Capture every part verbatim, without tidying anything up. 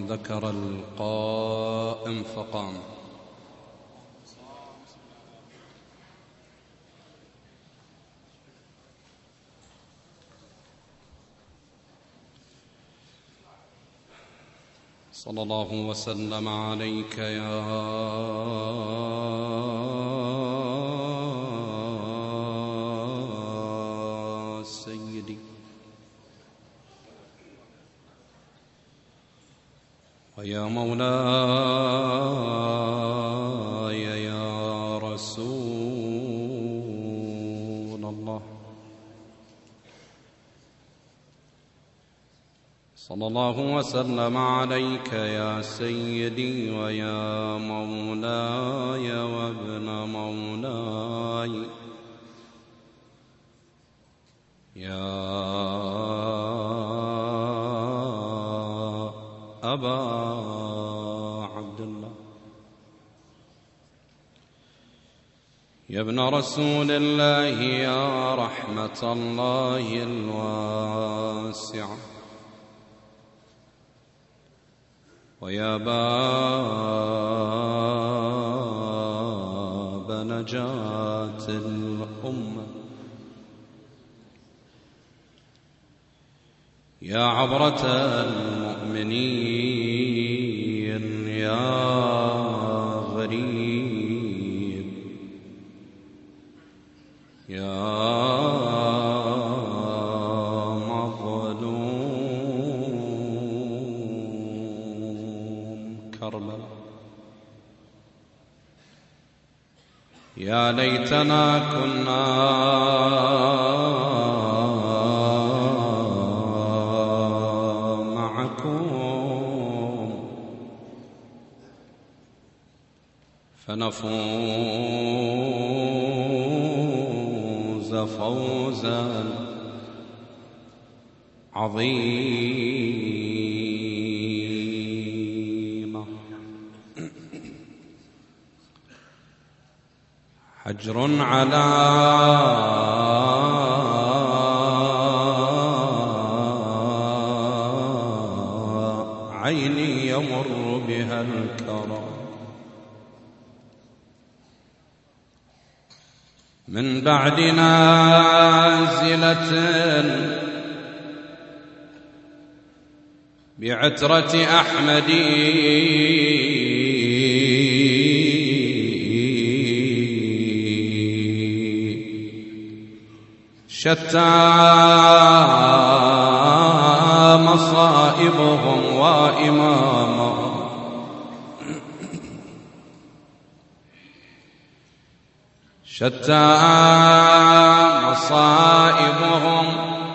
ذكر القائم فقام. صلى الله وسلم عليك يا سيدي ويا مولاي يا رسول الله. صلى الله وسلم عليك يا سيدي ويا مولاي وابن مولاي يا أبا عبد الله، يا ابن رسول الله، يا رحمة الله الواسعة، ويا باب نجاة الأمة، يا عبرة المؤمنين، يا غريب، يا يا ليتنا كنا معكم فنفوز فوزا عظيما. حجر على عيني يمر بها الكرى، من بعد نازلة بعترة أحمد شتى مصائبهم وإمامهم، شتى مصائبهم،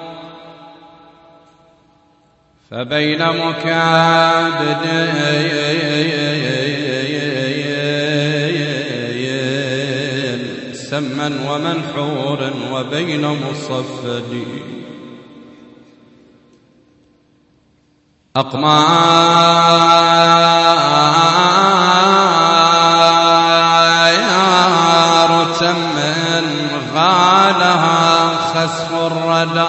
فبين مكابد سما ومنحور وبين مصفد أقمار تم غالها خسف الردى،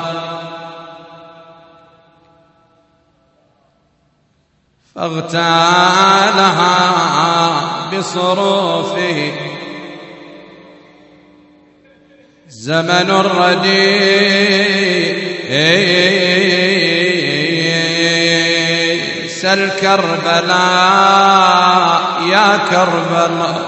فاغتالها بصروفه زمن الرديء. سل كربلاء يا كربلاء،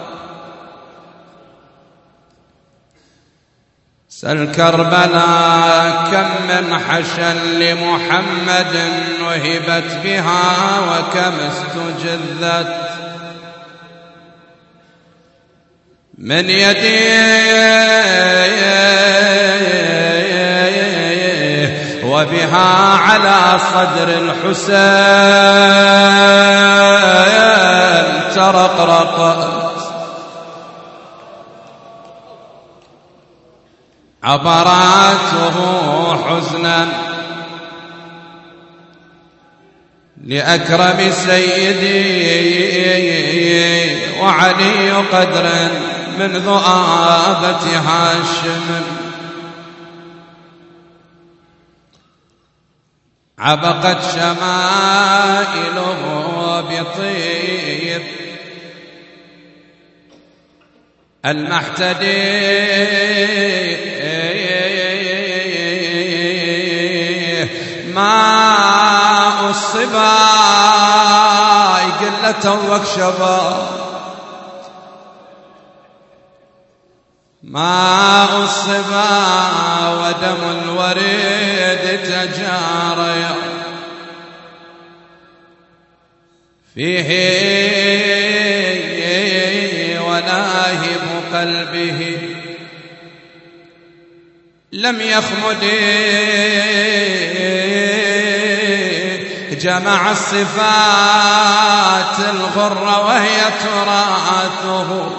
سل كربلاء كم من حشا لمحمد نهبت بها وكم استجذت من يديه وبها على صدر الحسين ترقرقت عبراته حزنا لأكرم سيدي وعلي قدرا من ذؤابة هاشم، عبقت شمائله بطيب المحتدي ماء الصبا قلة وكشبا ماء الصبا ودم الوريد تجاريا فيه ولاهب قلبه لم يخمد جمع الصفات الغر وهي تراثه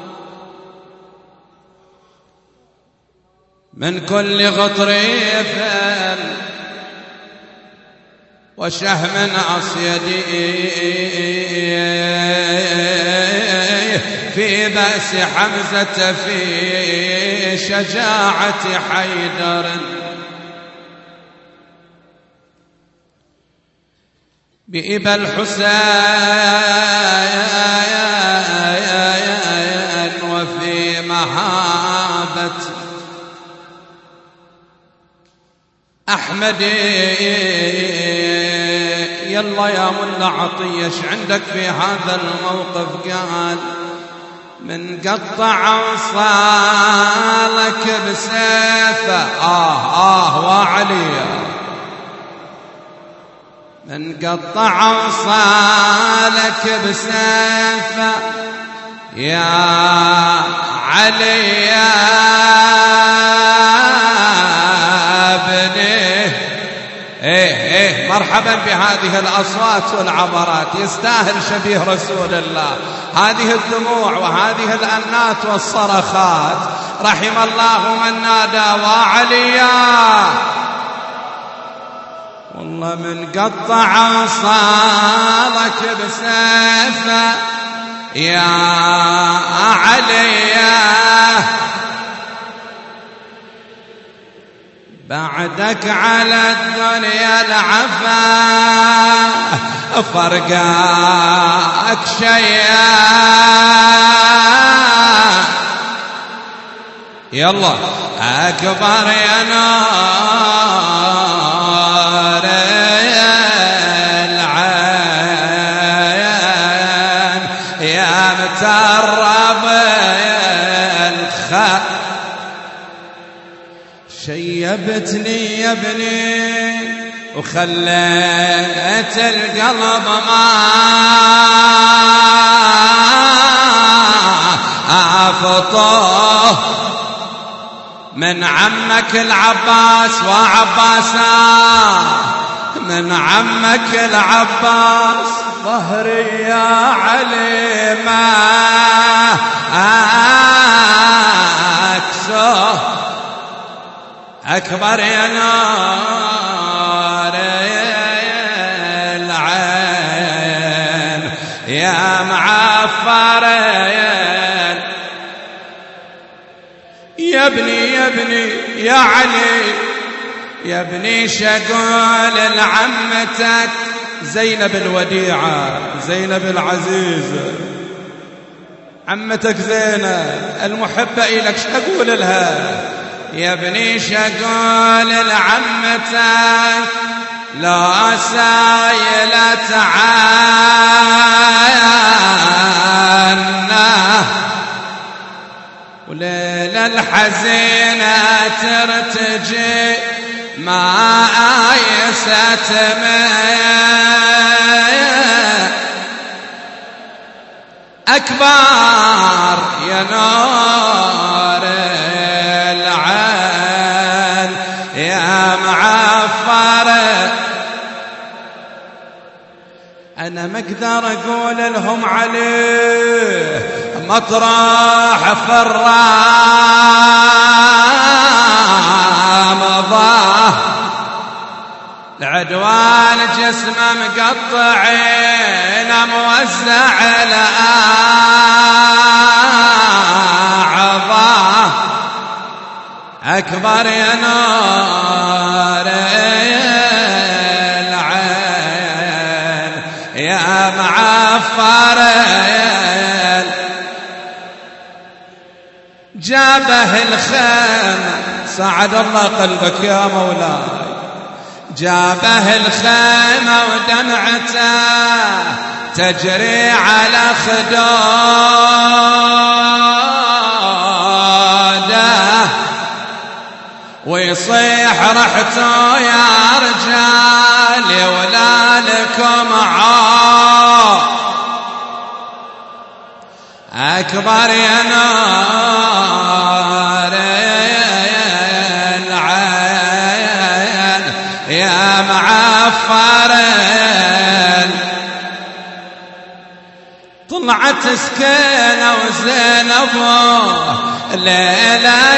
من كل غطريف وشهم أصيد في بأس حمزة في شجاعة حيدر بإبا الحسين وفي محابة أحمد. يلا يا ملا عطية ايش عندك في هذا الموقف؟ قال من قطع وصالك بسيفه آه آه وعلي من قطع وصالك بسيفه يا علي يا ابني. ايه ايه مرحبا بهذه الاصوات والعبرات، يستاهل شبيه رسول الله هذه الدموع وهذه الانات والصرخات. رحم الله من نادى وعليا. والله من قطع صالك بسيفه يا عليا بعدك على الدنيا العفا فرقاك شيئا. يلا أكبر يا نار العين يا مترب الخ شيبتني يا ابني وخليت القلب ما أفطه من عمك العباس وعباسا من عمك العباس ظهري يا علي ما أكسه. أكبر يا نار العين يا معفرين يا ابني يا ابني يا علي يا ابني شقول لعمتك زينب الوديعة زينب العزيزة عمتك زينب المحبة إلك شقول لها يا ابني شقول لعمتك لا سايلة عنا وليلة الحزينة ترتجي ما آيست من أكبر يا نار العين يا معفر. أنا ما أقدر أقول لهم عليه مطرح في الرام ضاه العدوان جسمه مقطعين موزع الأعضاء. أكبر يا نار فارل جابه الخيم سعد الله قلبك يا مولاي جابه الخيمة ودمعته تجري على خدوده ويصيح رحتوا يا رجال ولا لكم عار أكبر يا نار العين يا معفر طلعت سكينة وزينب ليلة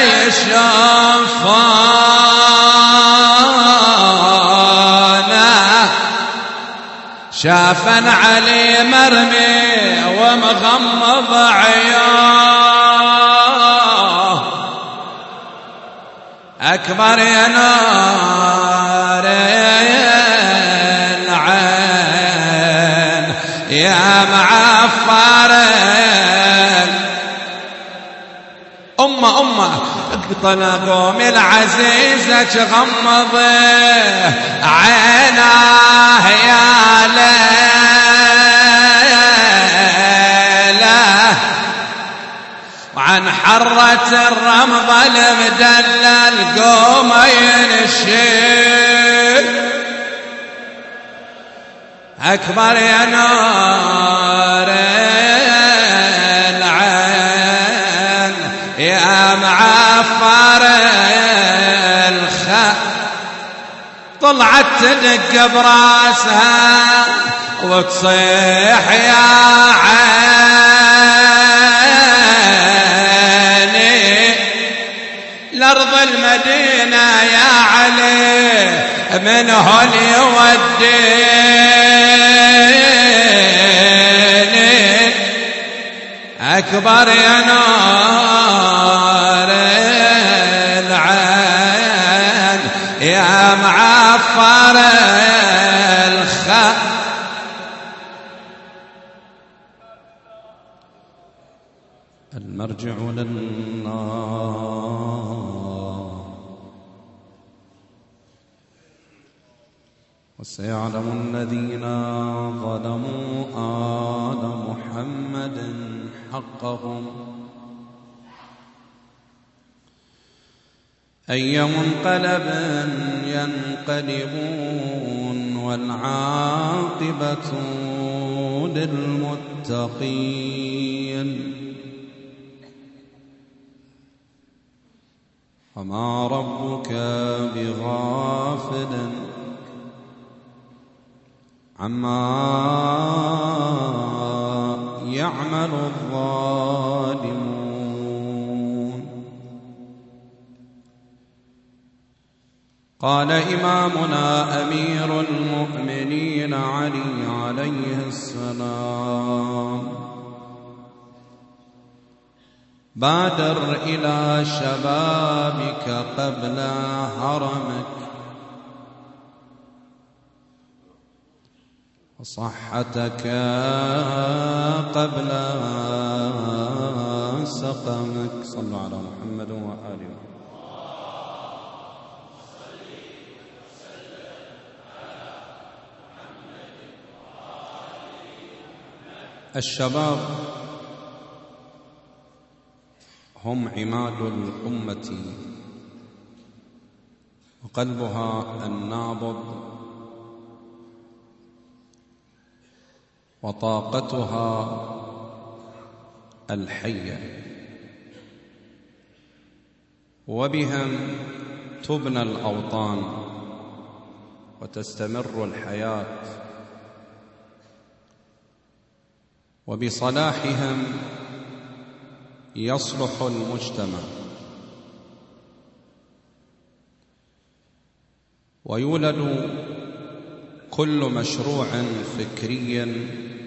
يشوفونه شافن علي مرمي ومغمض عياه أكبر يا نار العين يا معفر أمة أمة اقتنى قوم العزيزة تغمض عيناه يا ليلة وعن حرة الرمض المدلل قوم ينشيل أكبر يا نار العين يا معفر الخ طلعت تدق براسها وتصيح يا عيني لأرض المدينة يا علي من هل يوديني أكبر يا نار العين يا معفر الخ المرجع للنار وسيعلم الذين ظلموا آل محمد حقهم أي منقلب ينقلبون والعاقبة للمتقين وما ربك بغافل عما يعمل الظالمون قال إمامنا أمير المؤمنين علي عليه السلام بادر إلى شبابك قبل هرمك وصحتك قبل سقمك صلوا على محمد وآله الشباب هم عماد الأمة وقلبها النابض وطاقتها الحية وبهم تبنى الأوطان وتستمر الحياة وبصلاحهم يصلح المجتمع ويولد كل مشروع فكري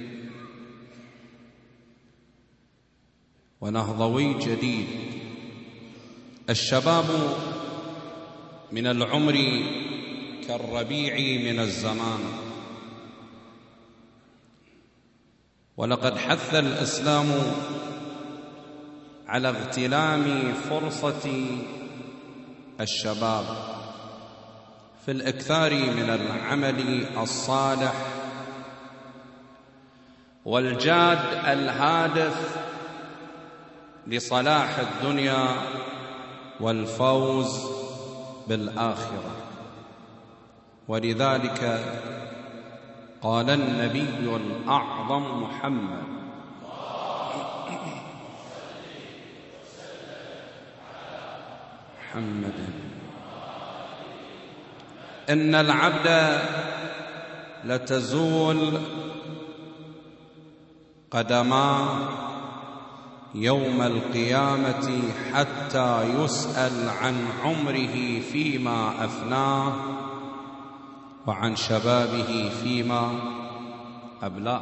ونهضوي جديد. الشباب من العمر كالربيع من الزمان، ولقد حث الإسلام على اغتنام فرصة الشباب في الإكثار من العمل الصالح والجاد الهادف لصلاح الدنيا والفوز بالآخرة. ولذلك قال النبي الأعظم محمد محمد إن العبد لتزول قدما يوم القيامة حتى يسأل عن عمره فيما أفناه وعن شبابه فيما أبلاه.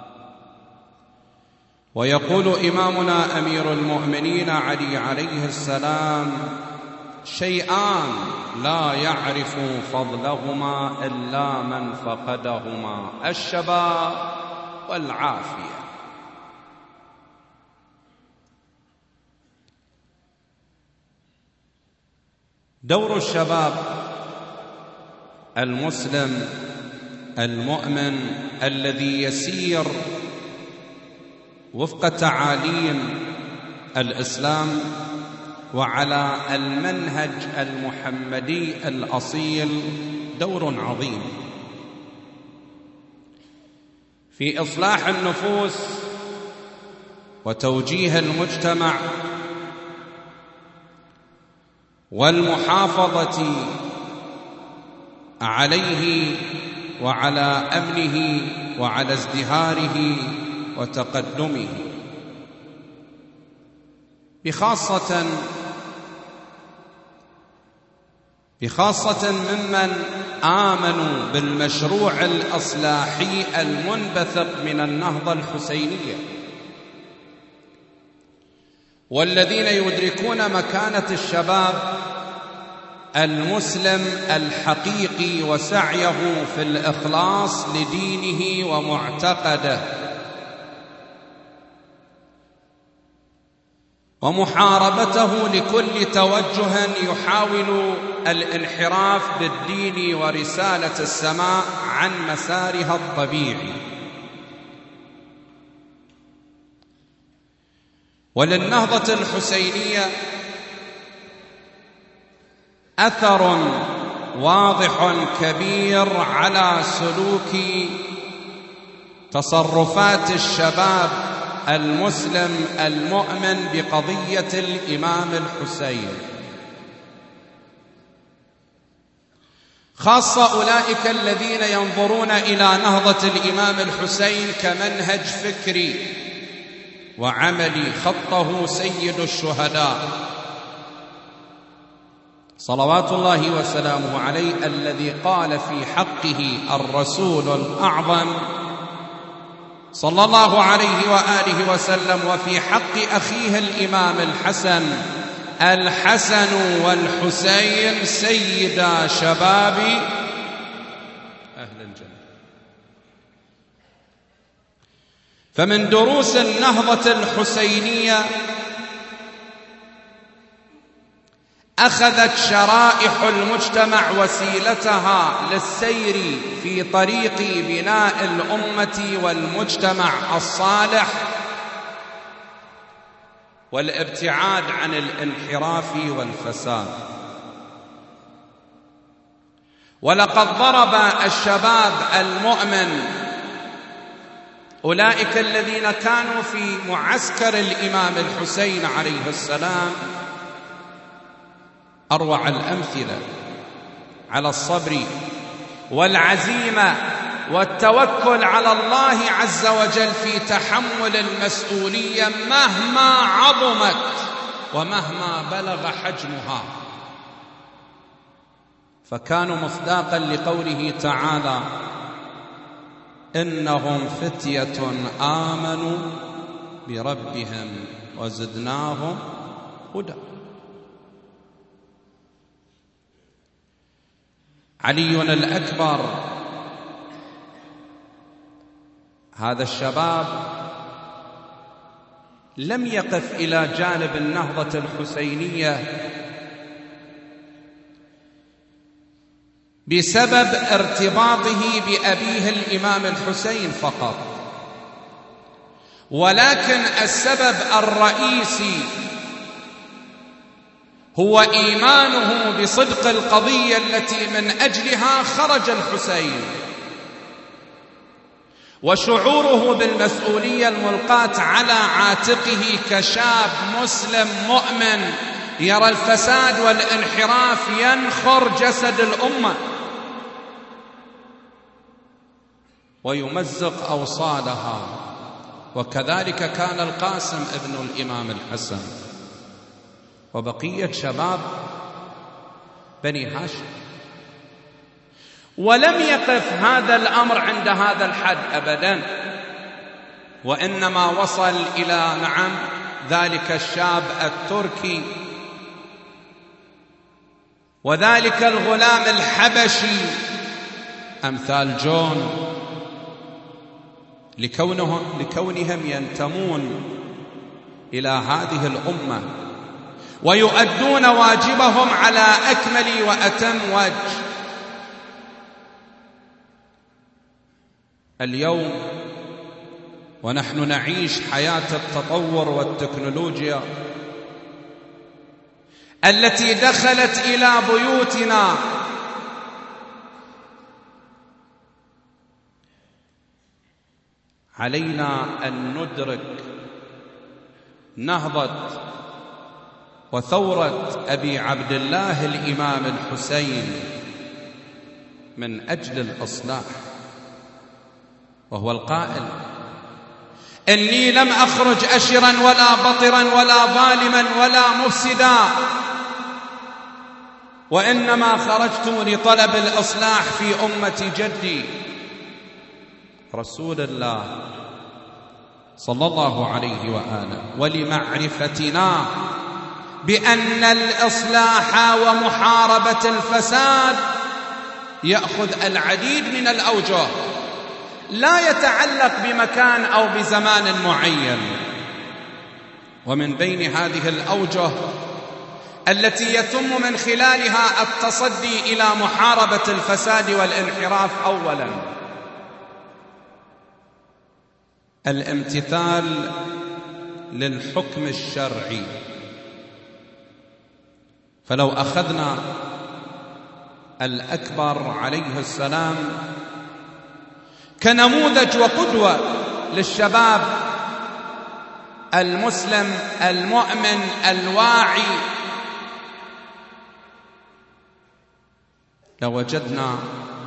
ويقول إمامنا أمير المؤمنين علي عليه السلام: شيئان لا يعرف فضلهما إلا من فقدهما، الشباب والعافية. دور الشباب المسلم المؤمن الذي يسير وفق تعاليم الإسلام وعلى المنهج المحمدي الأصيل دور عظيم في إصلاح النفوس وتوجيه المجتمع والمحافظة عليه وعلى أمنه وعلى ازدهاره وتقدمه، بخاصة بخاصة ممن آمنوا بالمشروع الإصلاحي المنبثق من النهضة الحسينية، والذين يدركون مكانة الشباب المسلم الحقيقي وسعيه في الإخلاص لدينه ومعتقده ومحاربته لكل توجه يحاول الانحراف بالدين ورسالة السماء عن مسارها الطبيعي. وللنهضة الحسينية أثر واضح كبير على سلوك تصرفات الشباب المسلم المؤمن بقضية الإمام الحسين، خاصة أولئك الذين ينظرون إلى نهضة الإمام الحسين كمنهج فكري وعملي خطه سيد الشهداء صلوات الله وسلامه عليه، الذي قال في حقه الرسول الأعظم صلى الله عليه وآله وسلم: وفي حق أخيه الإمام الحسن: الحسن والحسين سيدا شباب أهل الجنة. فمن دروس النهضة الحسينية أخذت شرائح المجتمع وسيلتها للسير في طريق بناء الأمة والمجتمع الصالح والابتعاد عن الانحراف والفساد. ولقد ضرب الشباب المؤمن، أولئك الذين كانوا في معسكر الإمام الحسين عليه السلام، أروع الأمثلة على الصبر والعزيمة والتوكل على الله عز وجل في تحمل المسؤولية مهما عظمت ومهما بلغ حجمها، فكانوا مصداقا لقوله تعالى: إنهم فتية آمنوا بربهم وزدناهم هدى. علي الأكبر، هذا الشباب لم يقف إلى جانب النهضة الحسينية بسبب ارتباطه بأبيه الإمام الحسين فقط، ولكن السبب الرئيسي هو إيمانه بصدق القضية التي من أجلها خرج الحسين، وشعوره بالمسؤولية الملقاة على عاتقه كشاب مسلم مؤمن يرى الفساد والانحراف ينخر جسد الأمة ويمزق أوصالها. وكذلك كان القاسم ابن الإمام الحسن وبقية شباب بني هاشم. ولم يقف هذا الأمر عند هذا الحد أبدا، وإنما وصل إلى نعم ذلك الشاب التركي وذلك الغلام الحبشي أمثال جون لكونهم, لكونهم ينتمون إلى هذه الأمة ويؤدون واجبهم على أكمل وأتم وجه. اليوم ونحن نعيش حياة التطور والتكنولوجيا التي دخلت إلى بيوتنا، علينا أن ندرك نهضة وثورة أبي عبد الله الإمام الحسين من أجل الإصلاح، وهو القائل: إني لم أخرج أشرا ولا بطرا ولا ظالما ولا مفسدا، وإنما خرجت لطلب الإصلاح في أمة جدي رسول الله صلى الله عليه وآله، ولمعرفتنا بأن الإصلاح ومحاربة الفساد يأخذ العديد من الأوجه، لا يتعلق بمكان أو بزمان معين. ومن بين هذه الأوجه التي يتم من خلالها التصدي إلى محاربة الفساد والانحراف أولا الامتثال للحكم الشرعي. فلو أخذنا الأكبر عليه السلام كنموذج وقدوة للشباب المسلم المؤمن الواعي، لوجدنا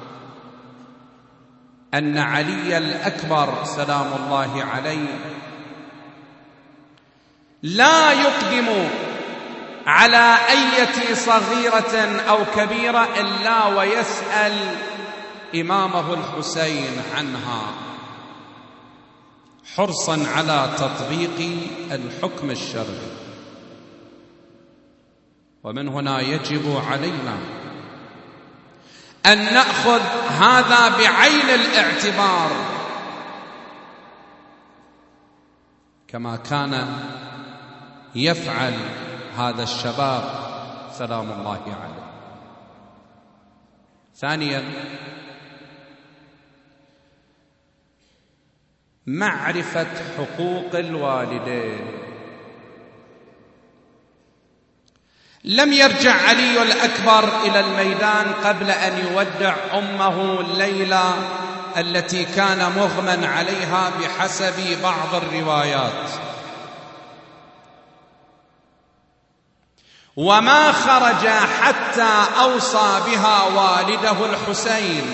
أن علي الأكبر سلام الله عليه لا يقدم على أية صغيرة أو كبيرة إلا ويسأل إمامه الحسين عنها، حرصا على تطبيق الحكم الشرعي. ومن هنا يجب علينا أن نأخذ هذا بعين الاعتبار كما كان يفعل هذا الشباب سلام الله عليه. ثانيا، معرفة حقوق الوالدين. لم يرجع علي الأكبر إلى الميدان قبل أن يودع أمه ليلى التي كان مغمى عليها بحسب بعض الروايات، وما خرج حتى أوصى بها والده الحسين،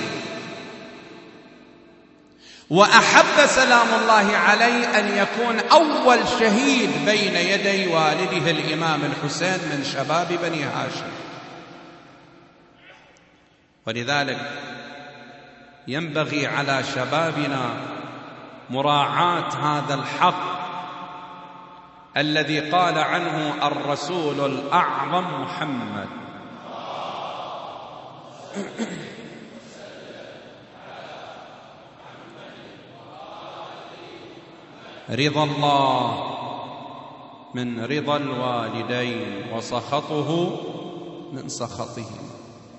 وأحب سلام الله عليه أن يكون أول شهيد بين يدي والده الإمام الحسين من شباب بني هاشم. ولذلك ينبغي على شبابنا مراعاة هذا الحق الذي قال عنه الرسول الأعظم محمد رضا الله من رضا الوالدين وسخطه من سخطهم.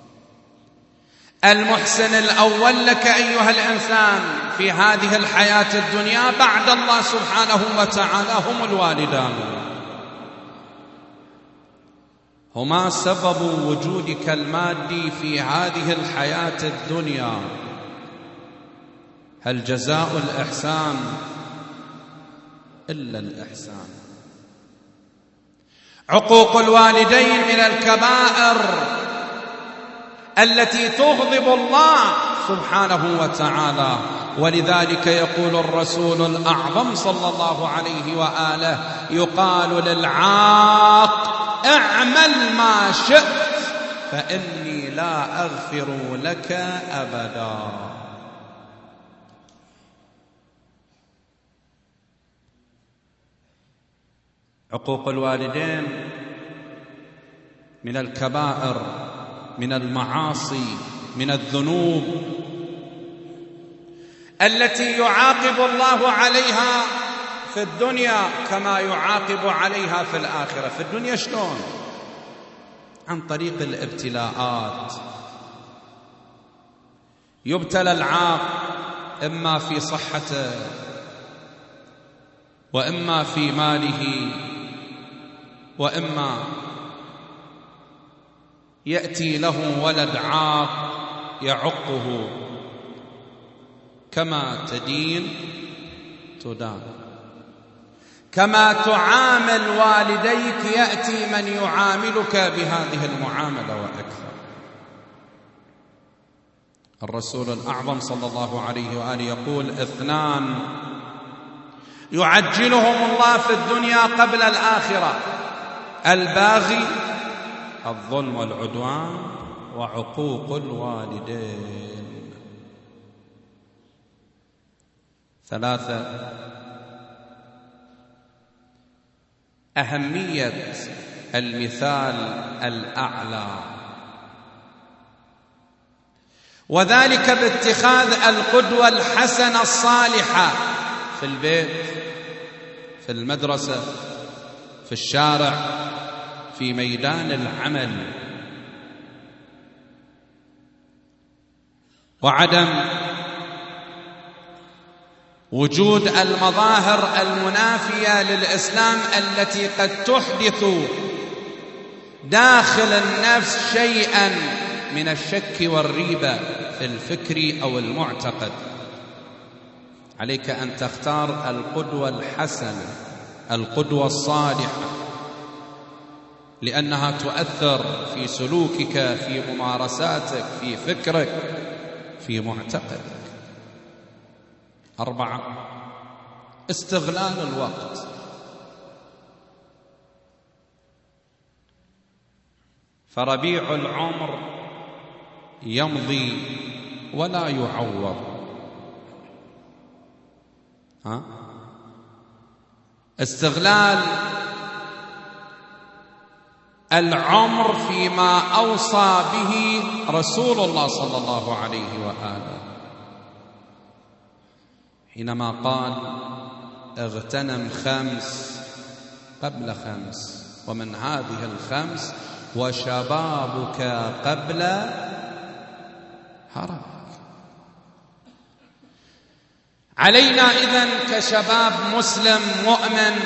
المحسن الأول لك أيها الإنسان في هذه الحياة الدنيا بعد الله سبحانه وتعالى هم الوالدان، هما سبب وجودك المادي في هذه الحياة الدنيا. هل جزاء الإحسان إلا الإحسان؟ عقوق الوالدين من الكبائر التي تغضب الله سبحانه وتعالى، ولذلك يقول الرسول الأعظم صلى الله عليه وآله: يقال للعاق اعمل ما شئت فإني لا أغفر لك أبدا. عقوق الوالدين من الكبائر، من المعاصي، من الذنوب التي يعاقب الله عليها في الدنيا كما يعاقب عليها في الآخرة. في الدنيا شلون؟ عن طريق الابتلاءات. يبتلى العاق إما في صحته وإما في ماله، وإما يأتي له ولد عاق يعقه. كما تدين تدان، كما تعامل والديك يأتي من يعاملك بهذه المعاملة وأكثر. الرسول الأعظم صلى الله عليه وآله يقول: اثنان يعجلهم الله في الدنيا قبل الآخرة: الباغي، الظلم والعدوان، وعقوق الوالدين. ثلاثة: أهمية المثال الأعلى، وذلك باتخاذ القدوة الحسنة الصالحة في البيت، في المدرسة، في الشارع، في ميدان العمل. وعدم وجود المظاهر المنافية للإسلام التي قد تحدث داخل النفس شيئا من الشك والريبة في الفكر أو المعتقد. عليك أن تختار القدوة الحسنة، القدوة الصالحة، لأنها تؤثر في سلوكك، في ممارساتك، في فكرك، في معتقدك. أربعة: استغلال الوقت. فربيع العمر يمضي ولا يعوض. ها؟ استغلال العمر فيما أوصى به رسول الله صلى الله عليه وآله حينما قال: اغتنم خمس قبل خمس، ومن هذه الخمس وشبابك قبل هرمك. علينا إذن كشباب مسلم مؤمن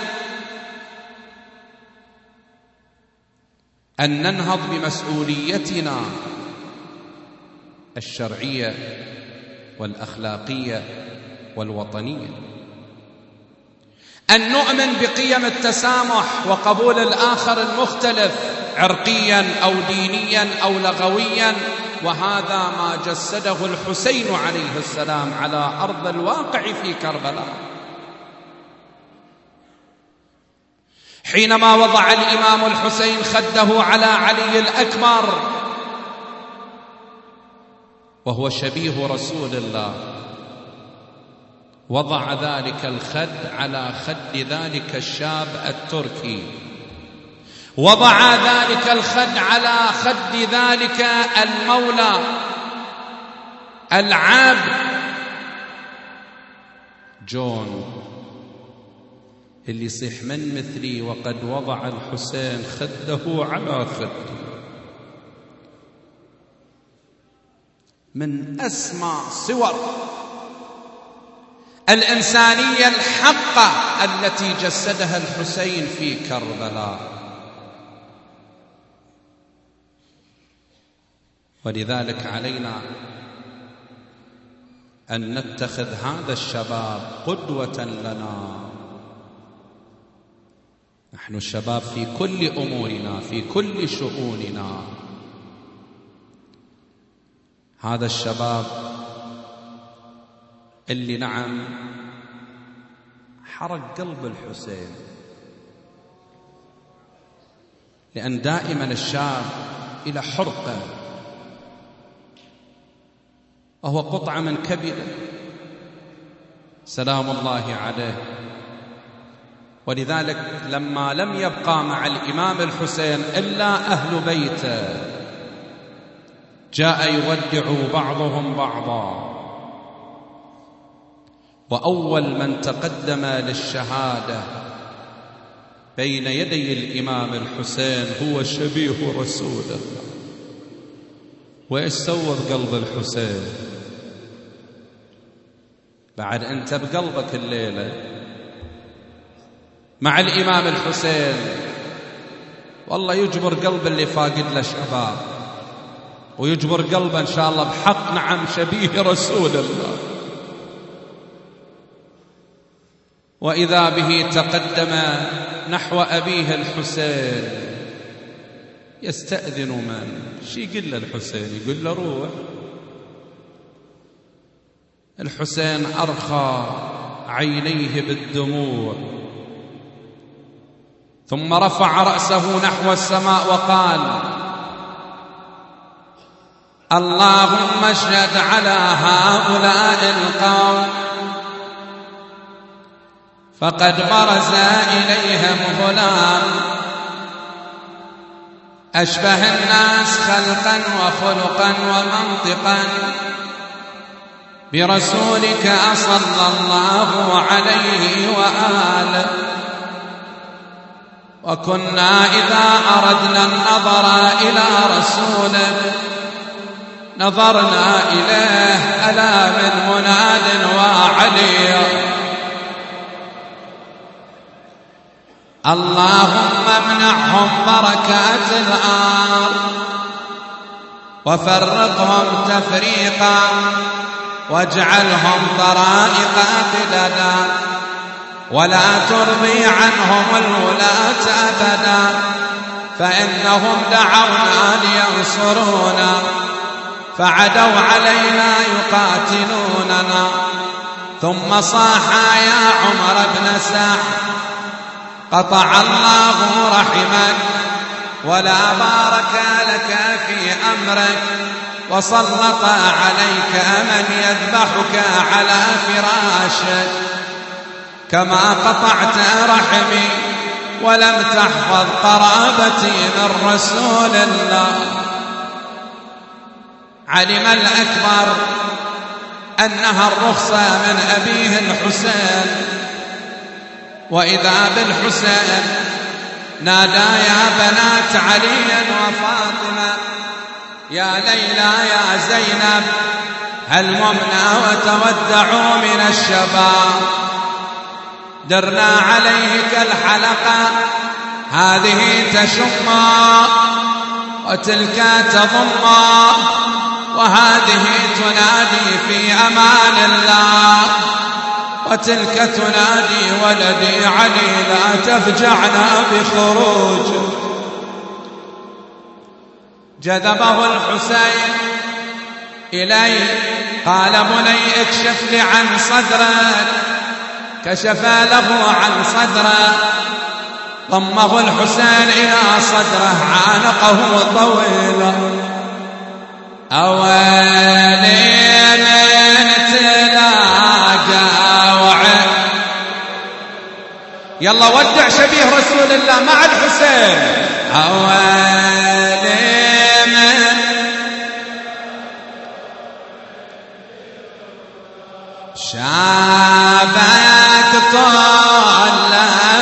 أن ننهض بمسؤوليتنا الشرعية والأخلاقية والوطنية، أن نؤمن بقيم التسامح وقبول الآخر المختلف عرقيا أو دينيا أو لغويا، وهذا ما جسده الحسين عليه السلام على أرض الواقع في كربلاء، حينما وضع الإمام الحسين خده على علي الأكبر وهو شبيه رسول الله، وضع ذلك الخد على خد ذلك الشاب التركي، وضع ذلك الخد على خد ذلك المولى العبد جون اللي يصيح من مثلي وقد وضع الحسين خده على خدي. من أسمى صور الإنسانية الحقة التي جسدها الحسين في كربلاء. ولذلك علينا أن نتخذ هذا الشباب قدوة لنا. نحن الشباب في كل أمورنا، في كل شؤوننا. هذا الشباب اللي نعم حرق قلب الحسين، لأن دائما الشاب إلى حرقه وهو قطعة من كبده سلام الله عليه. ولذلك لما لم يبقى مع الإمام الحسين إلا أهل بيته جاء يودع بعضهم بعضا، وأول من تقدم للشهادة بين يدي الإمام الحسين هو شبيه رسول الله. وإيش سوى بقلب الحسين؟ بعد أنت بقلبك الليلة مع الإمام الحسين، والله يجبر قلب اللي فاقد له شباب، ويجبر قلبه إن شاء الله بحق نعم شبيه رسول الله. وإذا به تقدم نحو أبيه الحسين يستأذن من؟ شي يقول له الحسين؟ يقول له روح. الحسين أرخى عينيه بالدموع ثم رفع رأسه نحو السماء وقال: اللهم اشهد على هؤلاء القوم فقد برز إليهم غلام أشبه الناس خلقا وخلقا ومنطقا برسولك صلى الله عليه وآله، وكنا إذا أردنا النظر إلى رسولك نظرنا إليه ألا من مناد وعلي. اللهم امنعهم بركات الأرض وفرقهم تفريقا واجعلهم طرائق قددا ولا ترضي عنهم الولاة أبدا، فإنهم دعونا لينصرونا فعدوا علينا يقاتلوننا. ثم صاحا يا عمر بن سعد: قطع الله رحمك ولا بارك لك في أمرك وسلط عليك من يذبحك على فراشك، كما قطعت رحمي ولم تحفظ قرابتي من رسول الله. علم الأكبر أنها الرخصة من أبيه الحسين، وإذا بالحسين نادى: يا بنات علي وفاطمة، يا ليلى يا زينب، هلممنا وتودعوا من الشباب، درنا عليه كالحلقة، هذه تشمى وتلك تضمى، وهذه تنادي في أمان الله وتلك تنادي ولدي علي لا تفجعنا بخروج. جذبه الحسين إليه قال: بني اكشف لي عن صدرك. كشف له عن صدره، ضمه الحسين إلى صدره، عانقه طويلا. أولي من تلاقى وعد، يلا ودع شبيه رسول الله مع الحسين. أولي من شابك طلع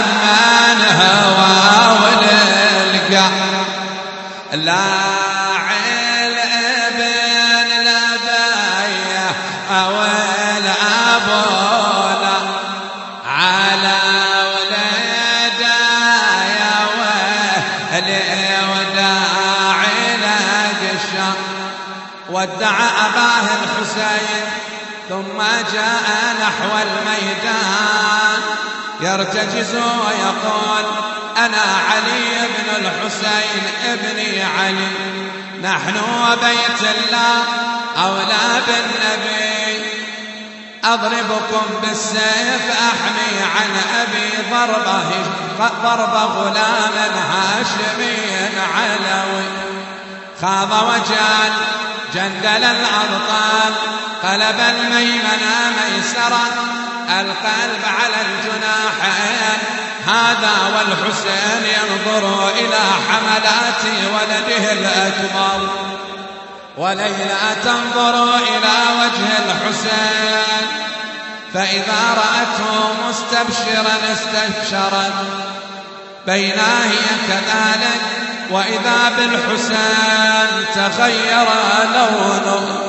الحسين ثم جاء نحو الميدان يرتجز ويقول أنا علي بن الحسين ابني علي، نحن وبيت الله أولى بالنبي، أضربكم بالسيف أحمي عن أبي ضربه ضرب غلام هاشمي علوي، خاض وجال جندل الأبطال قلب الميمنة ميسرا القلب على الجناحين، هذا والحسين ينظر إلى حملات ولده الأكبر، وليلى تنظر إلى وجه الحسين فإذا رأته مستبشرا استبشرت، بينا هي كذلك وإذا بالحسين تغير لونه.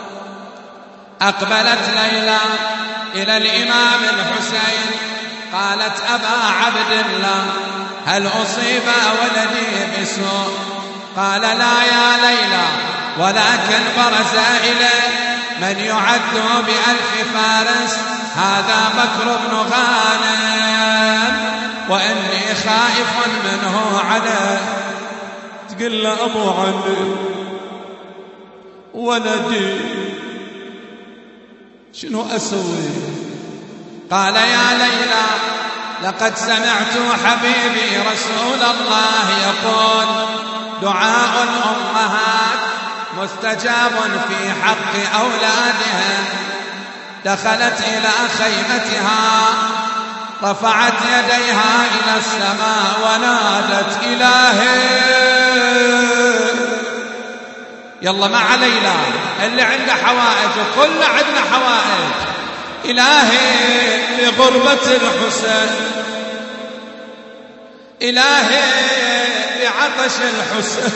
أقبلت ليلى إلى الإمام الحسين قالت أبا عبد الله هل أصيب ولدي بسوء؟ قال لا يا ليلى، ولكن برز إليه من يعد بألف فارس، هذا بكر بن غانم وإني خائف منه عليه. تقول له أبو علي ولدي شنو أسوي؟ قال يا ليلى لقد سمعت حبيبي رسول الله يقول دعاء الأمهات مستجاب في حق أولادها. دخلت إلى خيمتها رفعت يديها إلى السماء ونادت إلهي. يلا مع ليلى اللي عنده حوائج وكل عندنا حوائج. إلهي لغربة الحسين، إلهي لعطش الحسين،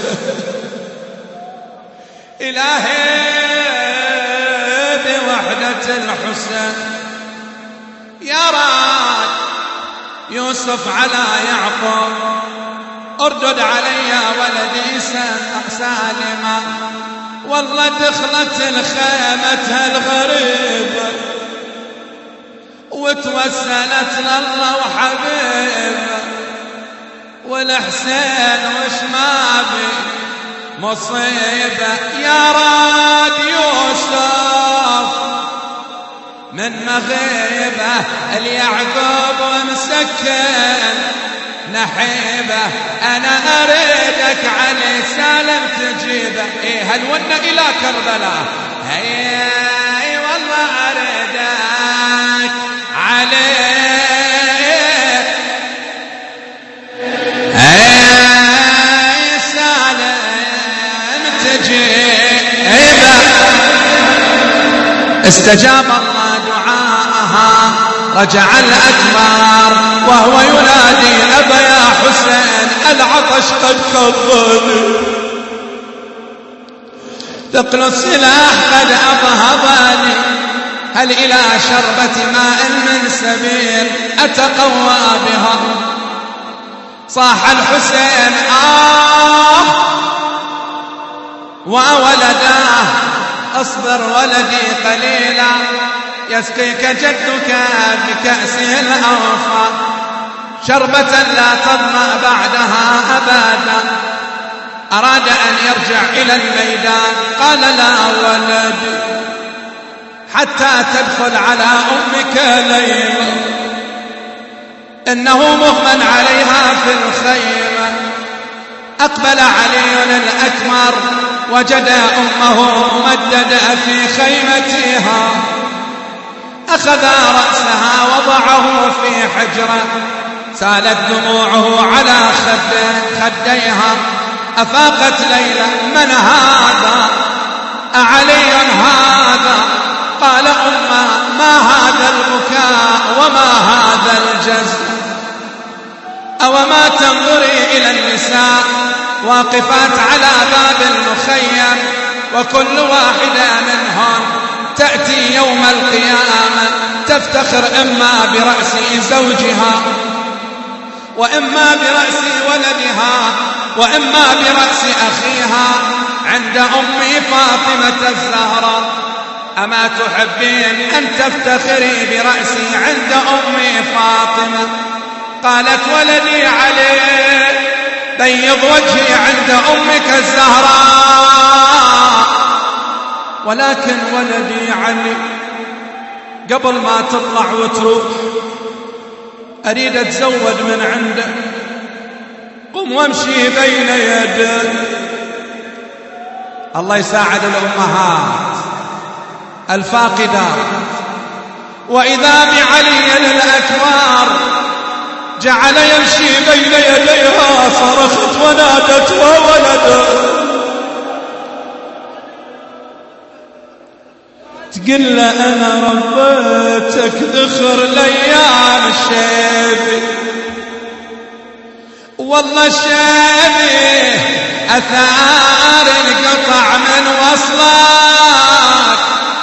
إلهي بوحدة الحسين. يا راد يوسف على يعقوب اردد علي ولدي سالما، والله دخلت الخيمة الغريبة وتوسلت لله وحبيبه، والحسين وش ما بي مصيبة. يا راد يوسف من مغيبة اليعقوب ومسكن نحيبه، أنا أريدك علي سالم تجيبه. إيه هلونا إلى كربلاء، هي والله أريدك علي هي سالم تجيبه. استجاب الله دعاءها، رجع الأكبر وهو ينادي أبا يا حسين العطش قد خضني، ثقل السلاح قد أضهضني، هل إلى شربة ماء من سبيل أتقوى بها؟ صاح الحسين آه وولداه اصبر ولدي قليلا يسقيك جدك بكأسه الأوفى، شربة لا تظمأ بعدها أبدا. أراد أن يرجع إلى الميدان قال لا ولدي حتى تدخل على أمك ليلى، إنه مغمى عليها في الخيمة. أقبل علي الأكبر وجد أمه ممددة في خيمتها، أخذ رأسها وضعه في حجره، سالت دموعه على خديها. أفاقت ليلى من هذا؟ أعلي هذا؟ قال أمه ما هذا البكاء وما هذا الجزع؟ أوما تنظري إلى النساء واقفات على باب المخيم وكل واحدة منهن تأتي يوم القيامة تفتخر إما برأس زوجها وإما برأس ولدها وإما برأس أخيها عند أم فاطمة الزهراء. أما تحبين أن تفتخري برأسي عند أمي فاطمة؟ قالت ولدي علي بيض وجهي عند أمك الزهراء، ولكن ولدي علي قبل ما تطلع وتروح أريد أتزود من عندك، قم وامشي بين يدك. الله يساعد الأمهات الفاقدات. وإذا بعلي الأكبر جعل يمشي بين يديها، صرخت ونادت وولده، تقل له أنا ربيتك ذخر الأيام الشيبي، والله الشيبي أثار انقطع من وصلك،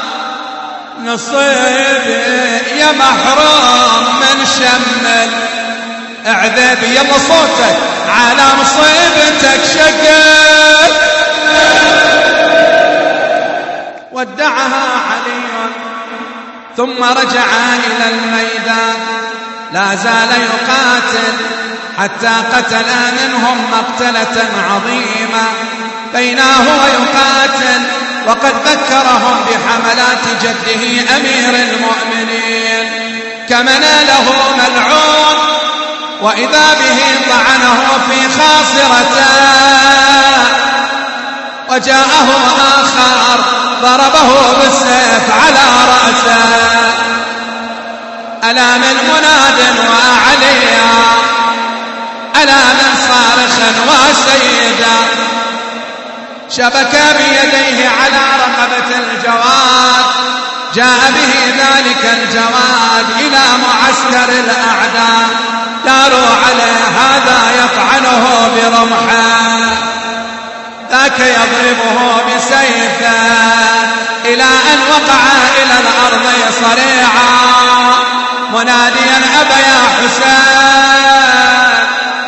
نصيبي يا محروم من شمل اعذبي، يلا صوتك على مصيبتك شقت. ودعها علي ثم رجع إلى الميدان، لا زال يقاتل حتى قتل منهم مقتلة عظيمة. بينما هو يقاتل وقد ذكرهم بحملات جده أمير المؤمنين كما ناله ملعون، وإذا به طعنه في خاصرته، وجاءه آخر ضربه بالسيف على رأسه. ألا من مناد وأعليا، ألا من صارخ وسيدا، شبك بيديه على رقبة الجواد، جاء به ذلك الجواد إلى معسكر الأعداء، داروا عليه هذا يطعنه برمحه، ذاك يضربه بسيفه، إلى أن وقع إلى الأرض صريعا مناديا أبا يا حسين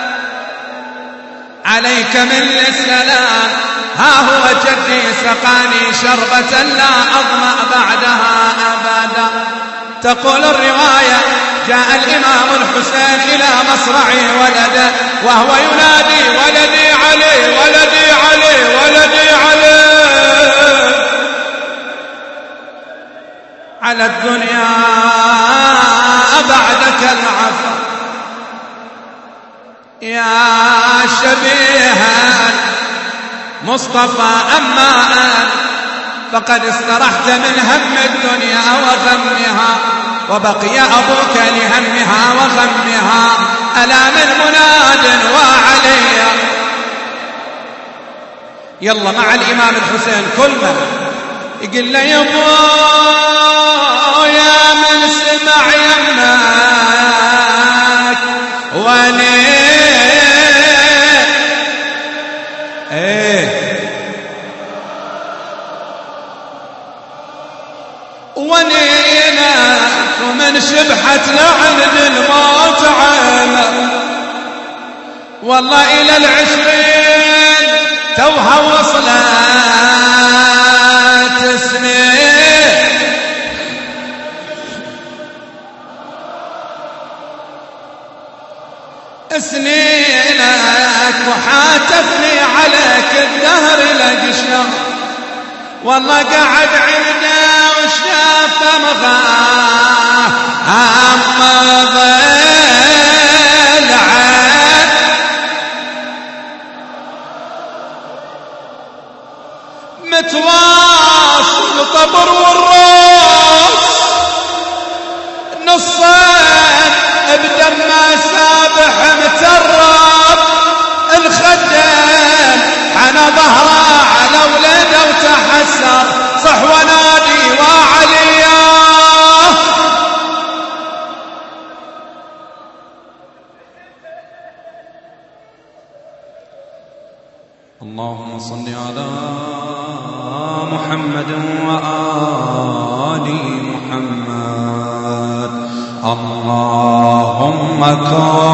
عليك من السلام، ها هو جدي سقاني شربة لا أظمأ بعدها أبدا. تقول الرواية جاء الإمام الحسين إلى مصرع ولده وهو ينادي ولدي علي ولدي علي ولدي علي، على الدنيا بعدك العفو يا شبيها مصطفى، أما أن فقد استرحت من هم الدنيا وغمها، وبقي أبوك لهمها وغمها. ألا من مناد وعليا، يلا مع الإمام الحسين كلنا يقول له يبو يا من سمع يمك ولي ايه ونينك ومن شبحت لعن الموت عامر، والله إلى العشرين توها وصلت سنين، سنينك وحاتفني عليك الدهر لقشر، والله قعد عنده وشاف مغاه أما ضلعه، متواصل طبر والراس نصين بدم سابح مترب، الخدام حنى ظهره على ولده وتحسر، صح ونادي وعليا. اللهم صل على محمد وآل محمد. اللهم كن